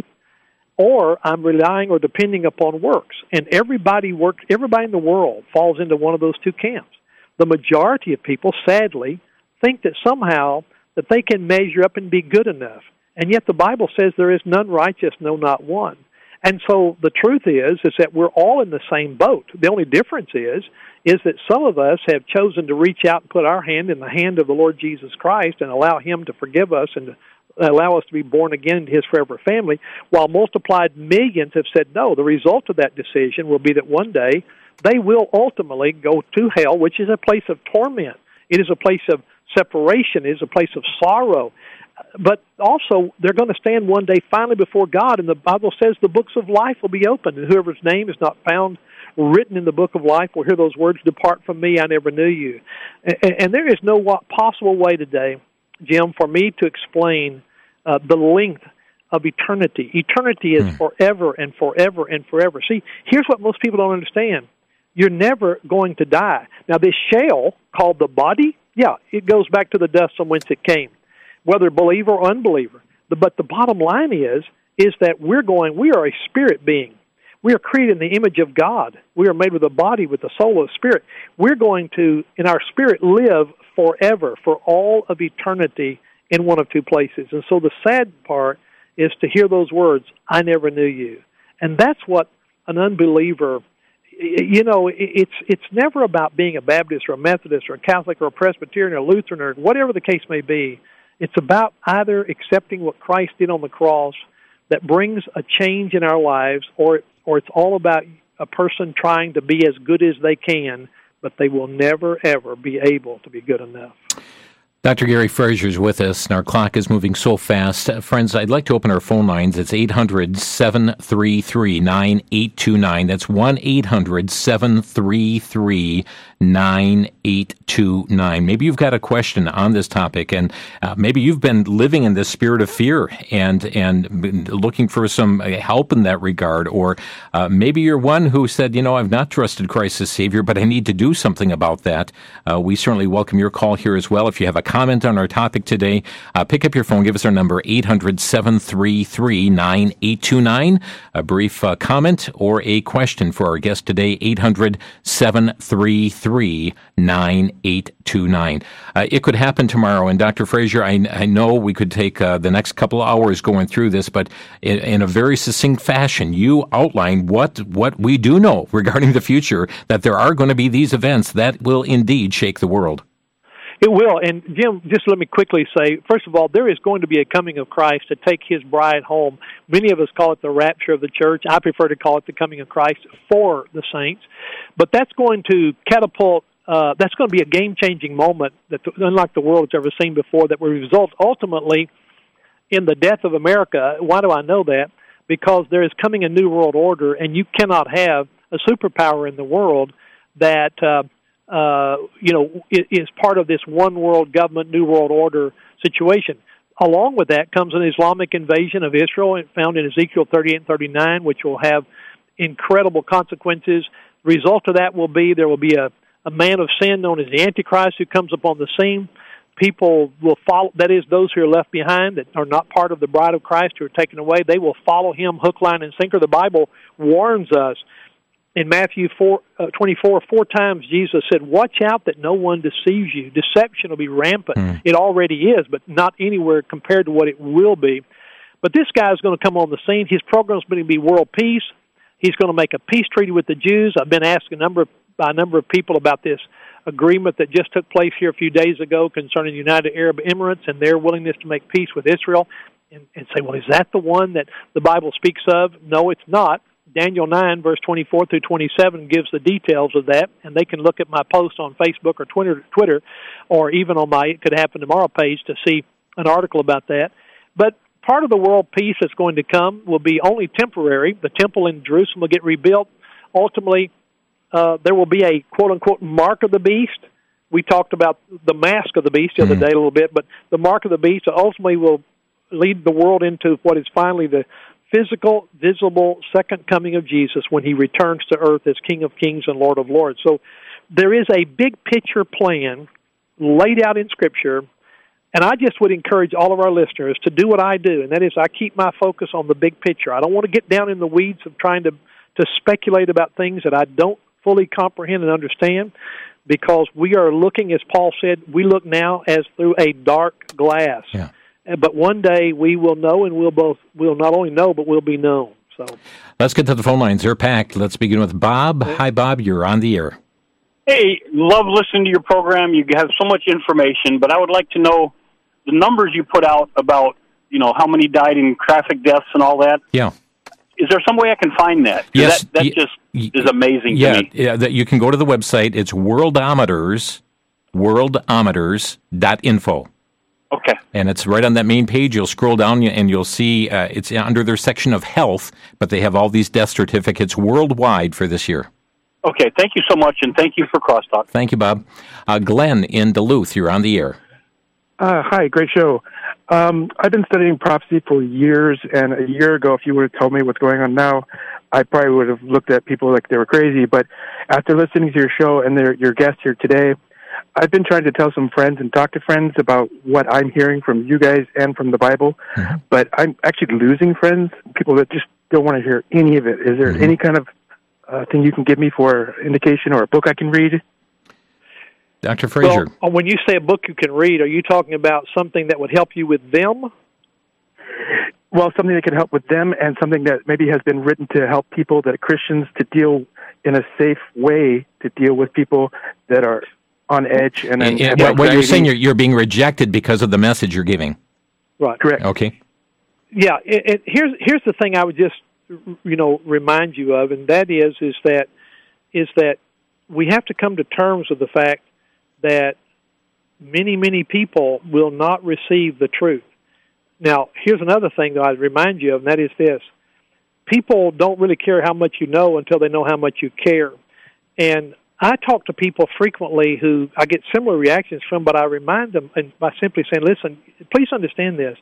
or I'm relying or depending upon works. And everybody works, everybody in the world falls into one of those two camps. The majority of people, sadly, think that somehow that they can measure up and be good enough. And yet the Bible says there is none righteous, no, not one. And so the truth is, is that we're all in the same boat. The only difference is, is that some of us have chosen to reach out and put our hand in the hand of the Lord Jesus Christ and allow Him to forgive us and to allow us to be born again into His forever family, while multiplied millions have said no. The result of that decision will be that one day they will ultimately go to hell, which is a place of torment. It is a place of separation. It is a place of sorrow. But also, they're going to stand one day finally before God, and the Bible says the books of life will be opened, and whoever's name is not found written in the book of life will hear those words, "Depart from me, I never knew you." And, and there is no possible way today, Jim, for me to explain uh, the length of eternity. Eternity is mm. forever and forever and forever. See, here's what most people don't understand. You're never going to die. Now, this shell called the body, yeah, it goes back to the dust from whence it came, whether believer or unbeliever. But the bottom line is, is that we're going, we are a spirit being. We are created in the image of God. We are made with a body, with a soul, a spirit. We're going to, in our spirit, live forever, for all of eternity, in one of two places. And so the sad part is to hear those words, I never knew you. And that's what an unbeliever, you know, it's it's never about being a Baptist or a Methodist or a Catholic or a Presbyterian or a Lutheran or whatever the case may be. It's about either accepting what Christ did on the cross that brings a change in our lives, or or it's all about a person trying to be as good as they can, but they will never, ever be able to be good enough. Doctor Gary Frazier is with us, and our clock is moving so fast. Uh, friends, I'd like to open our phone lines. It's eight hundred, seven three three, nine eight two nine. That's one eight hundred, seven three three, nine eight two nine. Maybe you've got a question on this topic, and uh, maybe you've been living in this spirit of fear and and been looking for some help in that regard, or uh, maybe you're one who said, you know, I've not trusted Christ as Savior, but I need to do something about that. Uh, we certainly welcome your call here as well. If you have a comment on our topic today, uh, pick up your phone, give us our number, eight hundred, seven three three, nine eight two nine. A brief uh, comment or a question for our guest today, eight hundred, seven three three, nine eight two nine. Uh, it could happen tomorrow, and Doctor Frazier, I, I know we could take uh, the next couple of hours going through this, but in, in a very succinct fashion, you outline what, what we do know regarding the future, that there are going to be these events that will indeed shake the world. It will. And, Jim, just let me quickly say, first of all, there is going to be a coming of Christ to take his bride home. Many of us call it the rapture of the church. I prefer to call it the coming of Christ for the saints. But that's going to catapult, uh, that's going to be a game-changing moment that, unlike the world has ever seen before, that will result ultimately in the death of America. Why do I know that? Because there is coming a new world order, and you cannot have a superpower in the world that uh, Uh, you know, is part of this one world government, new world order situation. Along with that comes an Islamic invasion of Israel, found in Ezekiel thirty-eight and thirty-nine, which will have incredible consequences. The result of that will be there will be a, a man of sin known as the Antichrist who comes upon the scene. People will follow, that is, those who are left behind that are not part of the bride of Christ who are taken away, they will follow him hook, line, and sinker. The Bible warns us. In Matthew four, uh, twenty-four, four times Jesus said, watch out that no one deceives you. Deception will be rampant. Mm. It already is, but not anywhere compared to what it will be. But this guy is going to come on the scene. His program is going to be world peace. He's going to make a peace treaty with the Jews. I've been asked a number of, by a number of people about this agreement that just took place here a few days ago concerning the United Arab Emirates and their willingness to make peace with Israel, and, and say, well, is that the one that the Bible speaks of? No, it's not. Daniel nine, verse twenty-four through twenty-seven gives the details of that, and they can look at my post on Facebook or Twitter, Twitter, or even on my It Could Happen Tomorrow page to see an article about that. But part of the world peace that's going to come will be only temporary. The temple in Jerusalem will get rebuilt. Ultimately, uh, there will be a quote-unquote mark of the beast. We talked about the mask of the beast the mm-hmm. other day a little bit, but the mark of the beast ultimately will lead the world into what is finally the physical, visible second coming of Jesus when he returns to earth as King of Kings and Lord of Lords. So there is a big picture plan laid out in Scripture, and I just would encourage all of our listeners to do what I do, and that is I keep my focus on the big picture. I don't want to get down in the weeds of trying to, to speculate about things that I don't fully comprehend and understand, because we are looking, as Paul said, we look now as through a dark glass. Yeah. But one day we will know, and we'll both we'll not only know, but we'll be known. So let's get to the phone lines. They're packed. Let's begin with Bob. Hi, Bob. You're on the air. Hey, love listening to your program. You have so much information, but I would like to know the numbers you put out about, you know, how many died in traffic deaths and all that. Yeah. Is there some way I can find that? Yes. That, that y- just y- is amazing yeah, to me. Yeah, that you can go to the website. It's worldometers, worldometers dot info. Okay. And it's right on that main page. You'll scroll down and you'll see uh, it's under their section of health, but they have all these death certificates worldwide for this year. Okay. Thank you so much, and thank you for Crosstalk. Thank you, Bob. Uh, Glenn in Duluth, you're on the air. Uh, hi, great show. Um, I've been studying prophecy for years, and a year ago, if you would have told me what's going on now, I probably would have looked at people like they were crazy. But after listening to your show and their, your guest here today, I've been trying to tell some friends and talk to friends about what I'm hearing from you guys and from the Bible, mm-hmm. but I'm actually losing friends, people that just don't want to hear any of it. Is there mm-hmm. any kind of uh, thing you can give me for indication or a book I can read? Doctor Frazier. Well, when you say a book you can read, are you talking about something that would help you with them? Well, something that can help with them and something that maybe has been written to help people that are Christians to deal in a safe way to deal with people that are on edge. And, and, and what, what you're saying, you're, you're being rejected because of the message you're giving. Right. Correct. Okay. Yeah. It, it, here's here's the thing I would just you know remind you of, and that is is that is that we have to come to terms with the fact that many many people will not receive the truth. Now, here's another thing that I'd remind you of, and that is this. People don't really care how much you know until they know how much you care. And I talk to people frequently who I get similar reactions from, but I remind them and by simply saying, listen, please understand this.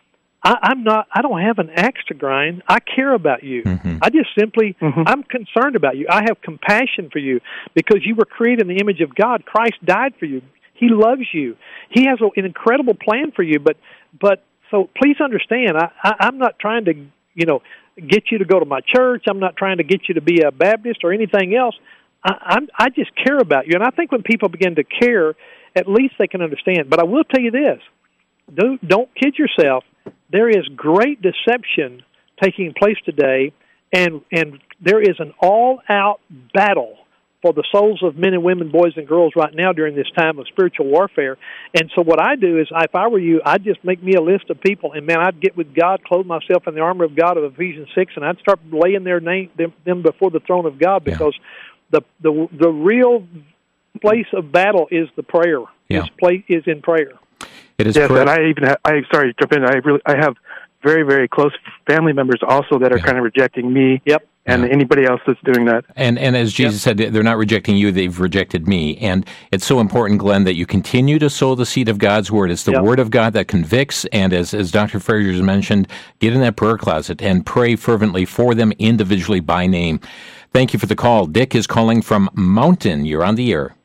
I, I'm not, I don't have an axe to grind. I care about you. Mm-hmm. I just simply, mm-hmm. I'm concerned about you. I have compassion for you because you were created in the image of God. Christ died for you. He loves you. He has an incredible plan for you, but, but, so please understand, I, I, I'm not trying to, you know, get you to go to my church. I'm not trying to get you to be a Baptist or anything else. I, I'm, I just care about you. And I think when people begin to care, at least they can understand. But I will tell you this. Do, don't kid yourself. There is great deception taking place today, and, and there is an all-out battle for the souls of men and women, boys and girls right now during this time of spiritual warfare. And so what I do is, if I were you, I'd just make me a list of people, and, man, I'd get with God, clothe myself in the armor of God of Ephesians six, and I'd start laying their name them, them before the throne of God because yeah. the, the the real place of battle is the prayer. Yeah. Is, play, is in prayer. It is yes, prayer. And I even have, I sorry to jump in. I really I have very, very close family members also that are yeah. kind of rejecting me. Yep. And yeah. anybody else that's doing that. And and as Jesus yep. said, they're not rejecting you, they've rejected me. And it's so important, Glenn, that you continue to sow the seed of God's Word. It's the yep. Word of God that convicts. And as, as Doctor Frazier has mentioned, get in that prayer closet and pray fervently for them individually by name. Thank you for the call. Dick is calling from Mountain. You're on the air.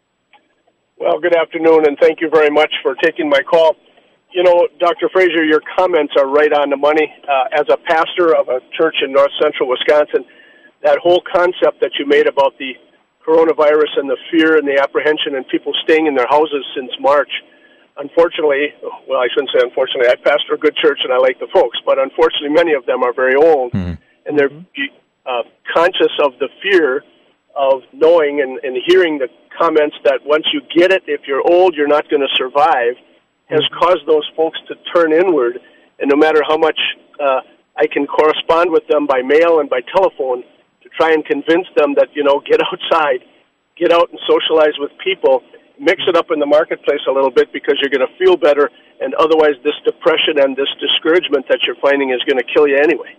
Well, good afternoon, and thank you very much for taking my call. You know, Doctor Frazier, your comments are right on the money. Uh, as a pastor of a church in north central Wisconsin, that whole concept that you made about the coronavirus and the fear and the apprehension and people staying in their houses since March, unfortunately, well, I shouldn't say unfortunately, I pastor a good church and I like the folks, but unfortunately many of them are very old, mm-hmm. and they're uh, conscious of the fear of knowing and, and hearing the comments that once you get it, if you're old, you're not going to survive, has caused those folks to turn inward. And no matter how much uh, I can correspond with them by mail and by telephone to try and convince them that, you know, get outside, get out and socialize with people, mix it up in the marketplace a little bit because you're going to feel better, and otherwise this depression and this discouragement that you're finding is going to kill you anyway.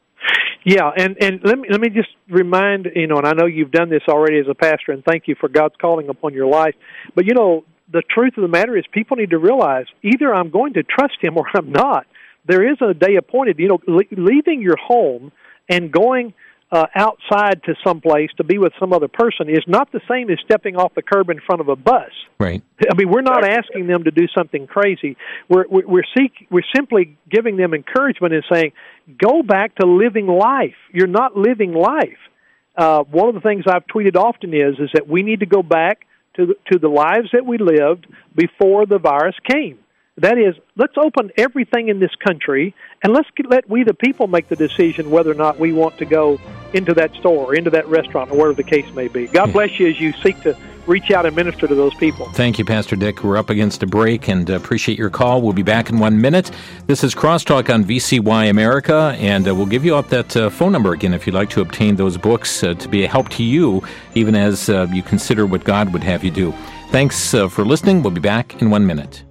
Yeah, and, and let me let me just remind, you know, and I know you've done this already as a pastor, and thank you for God's calling upon your life, but, you know, the truth of the matter is people need to realize either I'm going to trust him or I'm not. There is a day appointed. You know, le- leaving your home and going uh, outside to someplace to be with some other person is not the same as stepping off the curb in front of a bus. Right. I mean, we're not asking them to do something crazy. We're we're we're, seek, we're simply giving them encouragement and saying, go back to living life. You're not living life. Uh, one of the things I've tweeted often is is that we need to go back to the, to the lives that we lived before the virus came. That is, let's open everything in this country, and let's get, let we the people make the decision whether or not we want to go into that store or into that restaurant or whatever the case may be. God bless you as you seek to reach out and minister to those people. Thank you, Pastor Dick. We're up against a break, and uh, appreciate your call. We'll be back in one minute. This is Crosstalk on V C Y America, and uh, we'll give you up that uh, phone number again if you'd like to obtain those books uh, to be a help to you, even as uh, you consider what God would have you do. Thanks uh, for listening. We'll be back in one minute.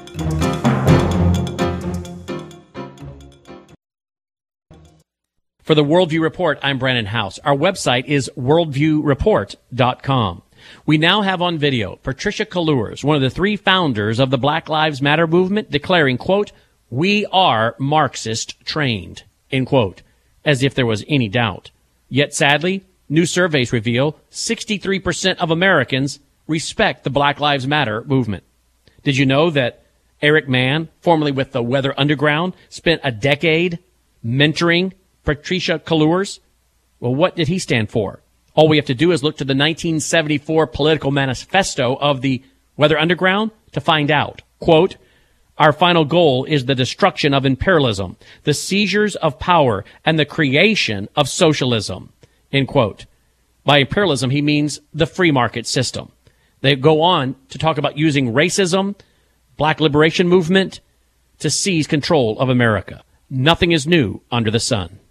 For the Worldview Report, I'm Brandon House. Our website is worldview report dot com. We now have on video Patricia Kaluers, one of the three founders of the Black Lives Matter movement, declaring, quote, "We are Marxist trained," end quote, as if there was any doubt. Yet sadly, new surveys reveal sixty-three percent of Americans respect the Black Lives Matter movement. Did you know that Eric Mann, formerly with the Weather Underground, spent a decade mentoring Patricia Kahlurs? Well, what did he stand for? All we have to do is look to the nineteen seventy-four political manifesto of the Weather Underground to find out. Quote, "Our final goal is the destruction of imperialism, the seizures of power, and the creation of socialism." End quote. By imperialism, he means the free market system. They go on to talk about using racism, Black liberation movement, to seize control of America. Nothing is new under the sun.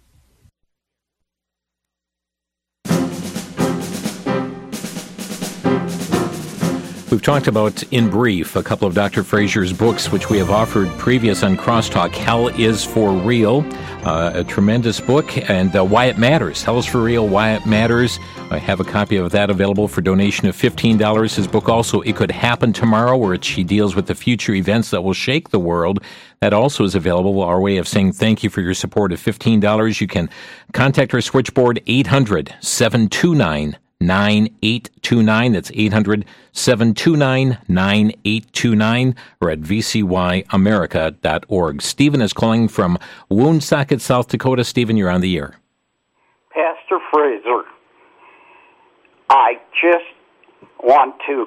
We've talked about, in brief, a couple of Doctor Frazier's books, which we have offered previous on Crosstalk. Hell is for Real, uh, a tremendous book, and uh, Why It Matters. Hell is for Real, Why It Matters. I have a copy of that available for donation of fifteen dollars. His book also, It Could Happen Tomorrow, where she deals with the future events that will shake the world. That also is available. Our way of saying thank you for your support of fifteen dollars. You can contact our switchboard, eight hundred, seven two nine, nine eight two nine. That's eight hundred, seven two nine, nine eight two nine, or at v c y america dot org. Stephen is calling from Woonsocket, South Dakota. Stephen, you're on the air. Pastor Fraser, I just want to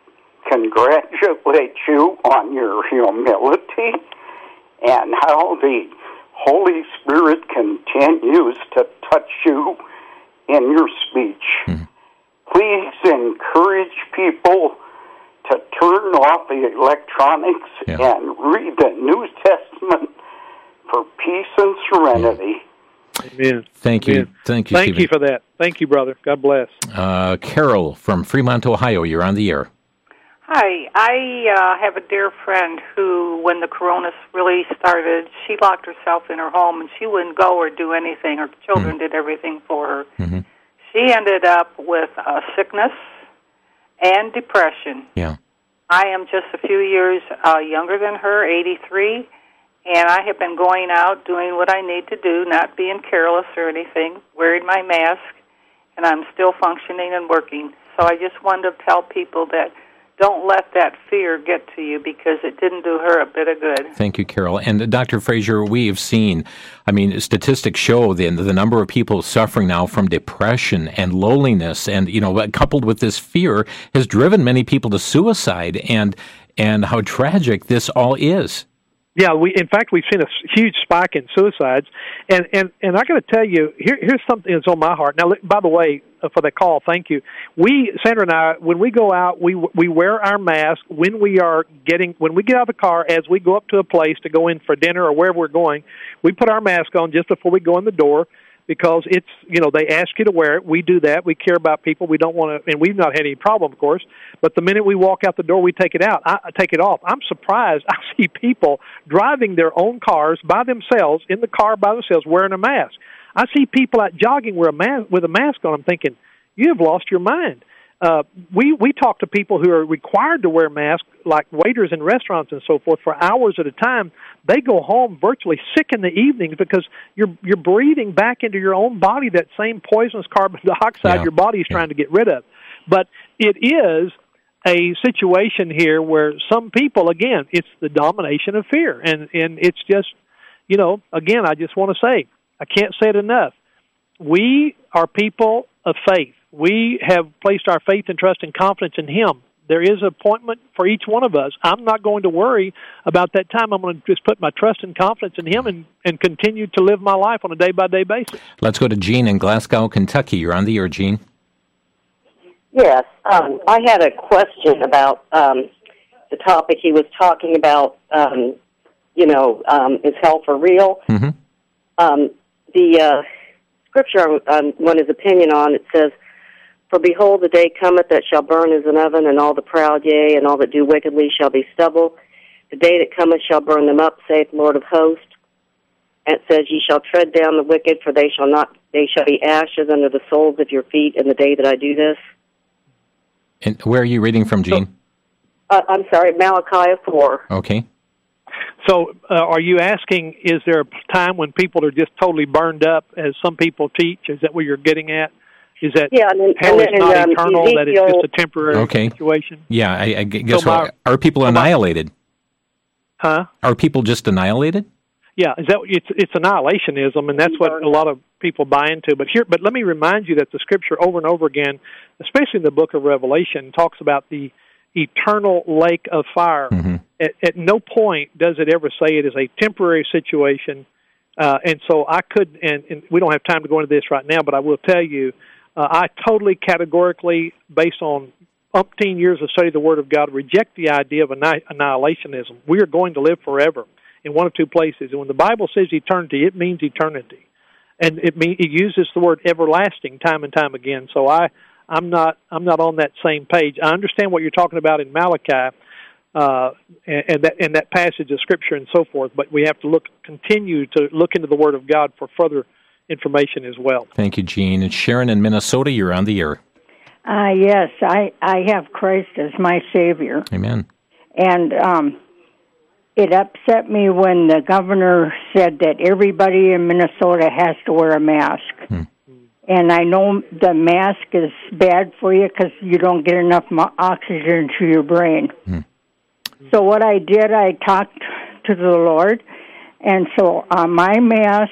congratulate you on your humility and how the Holy Spirit continues to touch you in your speech. Mm-hmm. Please encourage people to turn off the electronics yeah. and read the New Testament for peace and serenity. Amen. Thank you. Amen. Thank you, Thank Stephen. you for that. Thank you, brother. God bless. Uh, Carol from Fremont, Ohio, you're on the air. Hi. I uh, have a dear friend who, when the corona really started, she locked herself in her home and she wouldn't go or do anything. Her children mm. did everything for her. Mm-hmm. She ended up with uh, sickness and depression. Yeah. I am just a few years uh, younger than her, eighty-three, and I have been going out, doing what I need to do, not being careless or anything, wearing my mask, and I'm still functioning and working. So I just wanted to tell people that don't let that fear get to you, because it didn't do her a bit of good. Thank you, Carol. And uh, Doctor Fraser, we have seen, I mean, statistics show the, the number of people suffering now from depression and loneliness, and, you know, coupled with this fear, has driven many people to suicide, and and how tragic this all is. Yeah, we in fact we've seen a huge spike in suicides, and and and I got to tell you, here here's something that's on my heart. Now, by the way, for the call, thank you. We, Sandra and I, when we go out, we we wear our mask when we are getting when we get out of the car, as we go up to a place to go in for dinner or wherever we're going. We put our mask on just before we go in the door, because it's, you know, they ask you to wear it. We do that. We care about people. We don't want to, and we've not had any problem, of course. But the minute we walk out the door, we take it out. I, I take it off. I'm surprised. I see people driving their own cars by themselves, in the car by themselves, wearing a mask. I see people out jogging with a mask, with a mask on. I'm thinking, you have lost your mind. Uh, we we talk to people who are required to wear masks, like waiters in restaurants and so forth, for hours at a time. They go home virtually sick in the evenings, because you're you're breathing back into your own body that same poisonous carbon dioxide yeah. your body is yeah. trying to get rid of. But it is a situation here where some people, again, it's the domination of fear, and and it's just, you know, again, I just want to say, I can't say it enough. We are people of faith. We have placed our faith and trust and confidence in Him. There is an appointment for each one of us. I'm not going to worry about that time. I'm going to just put my trust and confidence in Him and, and continue to live my life on a day-by-day basis. Let's go to Gene in Glasgow, Kentucky. You're on the air, Gene. Yes. Um, I had a question about um, the topic he was talking about, um, you know, um, is hell for real? Mm-hmm. Um, the uh, scripture I um, want his opinion on, it says, "For behold, the day cometh that shall burn as an oven, and all the proud, yea, and all that do wickedly shall be stubble. The day that cometh shall burn them up, saith Lord of hosts. And it says, Ye shall tread down the wicked, for they shall not; they shall be ashes under the soles of your feet in the day that I do this." And where are you reading from, Gene? Uh, I'm sorry, Malachi four. Okay. So uh, are you asking, is there a time when people are just totally burned up, as some people teach? Is that what you're getting at? Is that yeah, and then, hell and is then, not um, eternal, Ezekiel, that it's just a temporary okay. situation? Yeah, I, I guess So my- what? Are people annihilated? Huh? Are people just annihilated? Yeah, is that it's it's annihilationism, and that's what a lot of people buy into. But here, but let me remind you that the Scripture over and over again, especially in the Book of Revelation, talks about the eternal lake of fire. Mm-hmm. At, at no point does it ever say it is a temporary situation. Uh, and so I could, and, and we don't have time to go into this right now, but I will tell you, uh, I totally categorically, based on umpteen years of study of the Word of God, reject the idea of anni- annihilationism. We are going to live forever in one of two places. And when the Bible says eternity, it means eternity. And it mean, it uses the word everlasting time and time again. So I, I'm not I'm not on that same page. I understand what you're talking about in Malachi, uh, and, and that and that passage of Scripture and so forth, but we have to look continue to look into the Word of God for further information as well. Thank you, Gene. And Sharon in Minnesota, you're on the air. Uh, yes, I, I have Christ as my Savior. Amen. And um, it upset me when the governor said that everybody in Minnesota has to wear a mask. Hmm. And I know the mask is bad for you because you don't get enough mo- oxygen to your brain. Hmm. So what I did, I talked to the Lord, and so on my mask,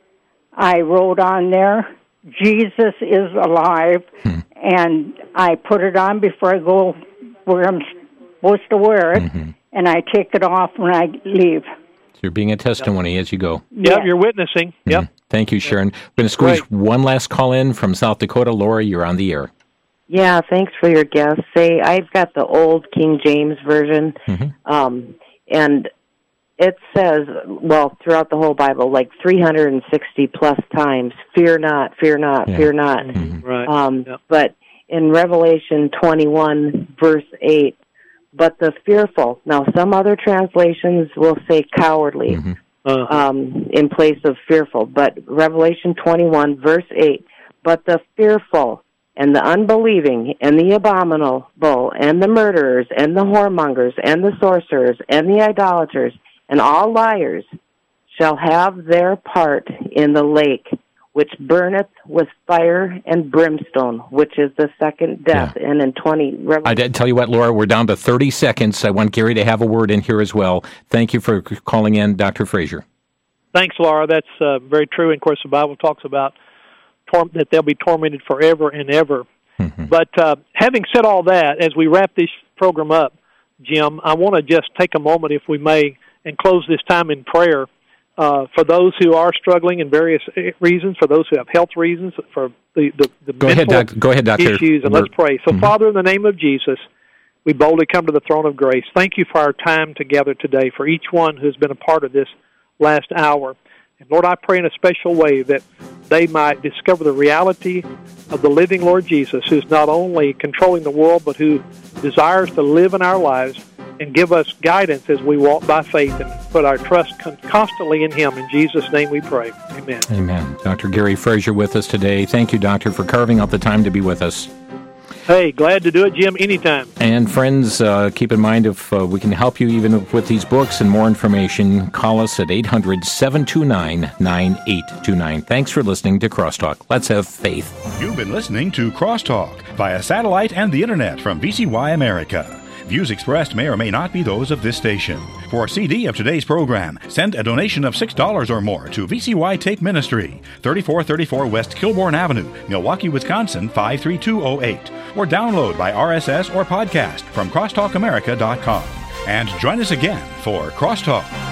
I wrote on there, Jesus is alive, hmm. and I put it on before I go where I'm supposed to wear it, mm-hmm. and I take it off when I leave. So you're being a testimony yep. as you go. Yep, you're witnessing. Mm-hmm. Yep. Thank you, Sharon. We're going to squeeze Great. one last call in from South Dakota. Laura, you're on the air. Yeah, thanks for your guest. Say, I've got the old King James version, mm-hmm. um, and it says, well, throughout the whole Bible, like three hundred sixty plus times, fear not, fear not, yeah. fear not. Mm-hmm. Right. Um, yep. But in Revelation twenty-one, verse eight, but the fearful, now some other translations will say cowardly mm-hmm. uh-huh. um, in place of fearful, but Revelation twenty-one, verse eight, but the fearful and the unbelieving, and the abominable, and the murderers, and the whoremongers, and the sorcerers, and the idolaters, and all liars shall have their part in the lake, which burneth with fire and brimstone, which is the second death. Yeah. And in twenty... Revelation, I did tell you what, Laura, we're down to thirty seconds. I want Gary to have a word in here as well. Thank you for calling in, Doctor Frazier. Thanks, Laura. That's uh, very true. And, of course, the Bible talks about tor- that they'll be tormented forever and ever. Mm-hmm. But uh, having said all that, as we wrap this program up, Jim, I want to just take a moment, if we may, and close this time in prayer uh, for those who are struggling in various reasons, for those who have health reasons, for the, the, the Go mental ahead, doc- Go ahead, Doctor issues. And let's pray. So, mm-hmm. Father, in the name of Jesus, we boldly come to the throne of grace. Thank you for our time together today, for each one who's been a part of this last hour. And Lord, I pray in a special way that they might discover the reality of the living Lord Jesus, who's not only controlling the world, but who desires to live in our lives and give us guidance as we walk by faith and put our trust con- constantly in Him. In Jesus' name we pray. Amen. Amen. Doctor Gary Frazier with us today. Thank you, Doctor, for carving out the time to be with us. Hey, glad to do it, Jim, anytime. And friends, uh, keep in mind if uh, we can help you even with these books and more information, call us at eight hundred, seven two nine, nine eight two nine. Thanks for listening to Crosstalk. Let's have faith. You've been listening to Crosstalk via satellite and the internet from V C Y America. Views expressed may or may not be those of this station. For a C D of today's program, send a donation of six dollars or more to V C Y Take Ministry, thirty-four thirty-four West Kilbourne Avenue, Milwaukee, Wisconsin, five three two oh eight, or download by R S S or podcast from crosstalk america dot com. And join us again for Crosstalk.